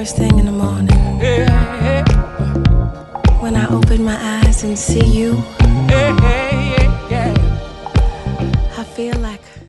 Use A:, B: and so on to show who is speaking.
A: first thing in the morning. When I open my eyes and see you.